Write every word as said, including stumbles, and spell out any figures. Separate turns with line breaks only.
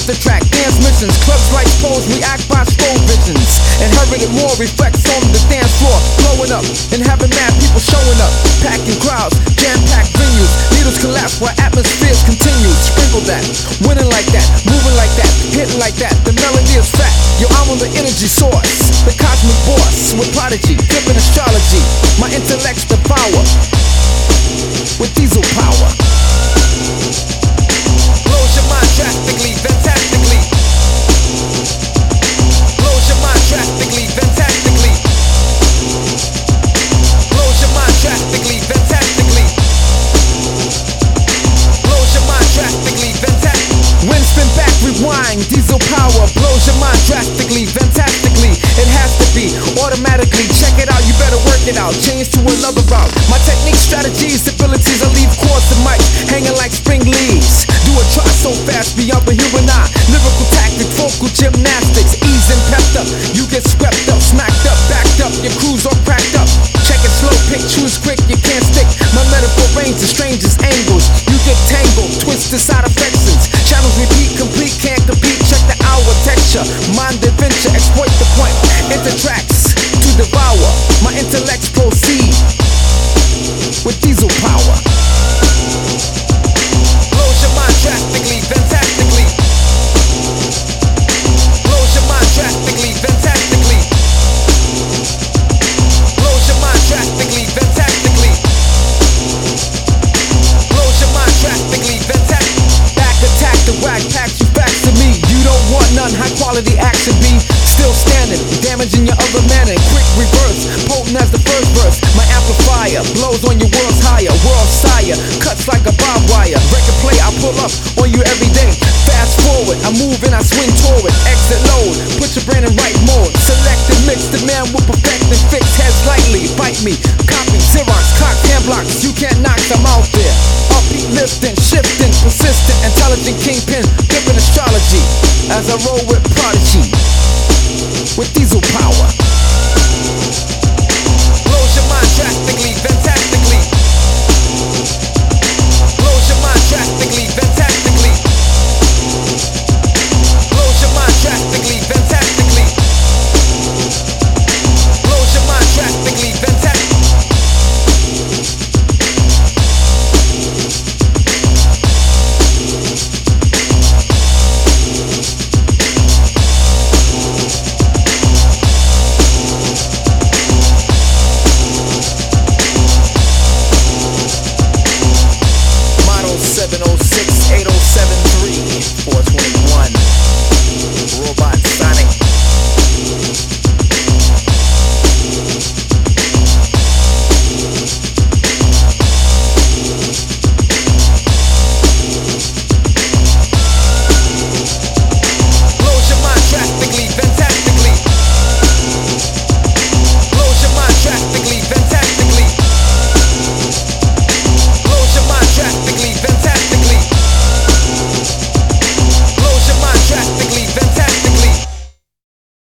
the track, dance missions. Clubs like pose, react by slow visions. Inherited more reflects on the dance floor. Blowing up and having mad people showing up. Packing crowds, jam-packed venues. Needles collapse while atmospheres continue. Sprinkle that, winning like that, moving like that, hitting like that. The melody is fat. Yo, I'm on the energy source. The cosmic boss with prodigy, flipping astrology. My intellect's the power with diesel power. Blows your mind drastically, fantastically. Blows your mind drastically, fantastically. Blows your mind drastically, fantastically. Blows your mind drastically, fantastically. Wind spin back, rewind, diesel power. Blows your mind drastically, fantastically. It has to be automatically. Check it out, you better work it out. Change to another route. My technique, strategies, abilities, I leave chords to mic hanging like spring leaves. Do a try so fast, beyond the human eye. Lyrical tactic, vocal gymnastics, ease and pepped up. You get swept up, smacked up, backed up. Your crew's all cracked up. Check it slow, pick, choose quick, you can't stick. My metaphor range the strangest angles. You get tangled, twisted side affections. Channels repeat, complete, can't compete. Check the hour texture, mind adventure, exploit the point. Enter tracks to devour. My intellects proceed with diesel power. Blows your mind drastically, fantastically. Blows your mind drastically, fantastically. Blows your mind drastically, fantastically. Blows your mind drastically, fantastically. Back attack, the whack packs you back to me. You don't want none, high quality action be still standing, damaging your other manner. Quick reverse, potent as the first verse. My amplifier blows on your world's higher. World sire, cuts like a barbed wire. Record play, I pull up on you every day. Fast forward, I move and I swing toward. Exit load, put your brain in right mode. Select and mix, the man will perfect and fix. Heads lightly, bite me, copy, Xerox, cock, hand blocks. You can't knock them out there. Upbeat, lifting, shifting, persistent, intelligent kingpin, flipping astrology. As I roll with